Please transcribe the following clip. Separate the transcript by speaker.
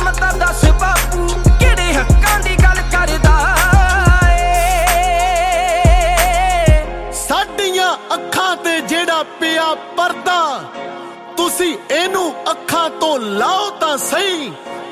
Speaker 1: ਕੰਮ ਤਾਂ ਦੱਸ ਬਾਪੂ ਕਿਹੜੇ ਹੱਕਾਂ ਦੀ ਗੱਲ ਕਰਦਾ ਏ।
Speaker 2: ਸਾਡੀਆਂ ਅੱਖਾਂ ਤੇ ਜਿਹੜਾ ਪਿਆ ਪਰਦਾ ਤੁਸੀਂ ਇਹਨੂੰ ਅੱਖਾਂ ਤੋਂ ਲਾਓ ਤਾਂ ਸਹੀ।